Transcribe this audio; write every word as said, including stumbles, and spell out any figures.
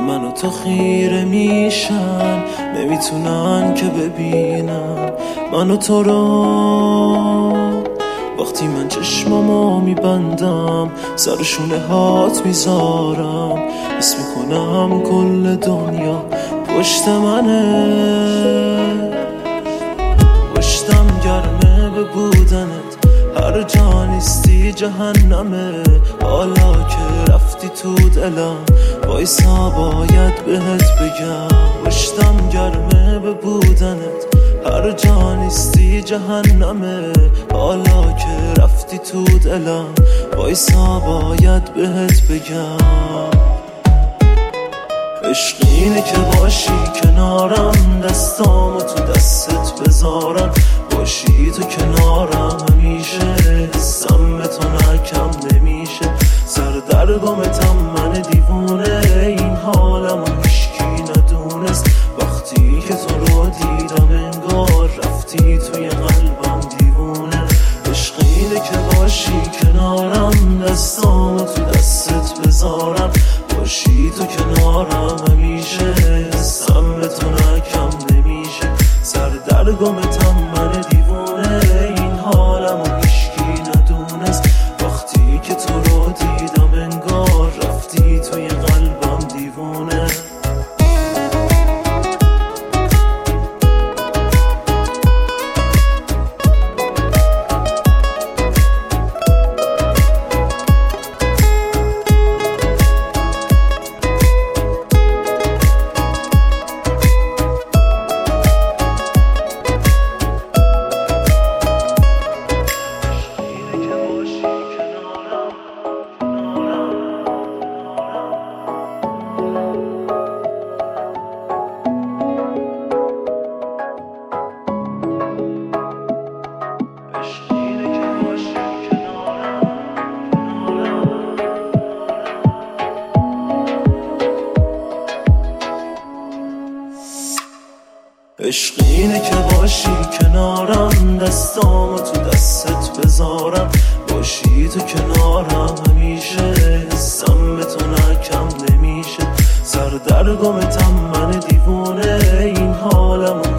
من و تو خیره میشن، نمیتونن که ببینن من و تو رو. وقتی من چشمامو میبندم سر شونه هات میذارم، حس میکنم کل دنیا پشت منه. پشتم گرمه به بودنت، هر جا نیستی جهنمه. حالا که رفتی تو دلم وایسا باید بهت بگم. پشتم گرمه به بودنت، هر جا نیستی جهنمه. حالا که رفتی تو دلم وایسا باید بهت بگم. عشق اینه که باشی کنارم، دستامو تو دستت بذارم، باشی تو کنارم همیشه. حسم به تو نکم نمیشه، سردرگمتم من دیوونه. این حالمو هیچکی ندونست، وقتی که تو رو دیدم انگار رفتی توی قلبم دیوونه. عشق اینه که باشی کنارم، دستامو تو دستت بذارم، باشی تو کنارم همیشه. حسم به تو نکم نمیشه، سردرگمتم من دیوونه. این حالمو هیچکی ندونست، وقتی که تو رو دیدم انگار رفتی توی قلبم دیوونه. عشق اینه که باشی کنارم، دستامو تو دستت بذارم، باشی تو کنارم همیشه. حسم به تو نکم نمیشه، سردرگمتم من دیوونه. این حالمو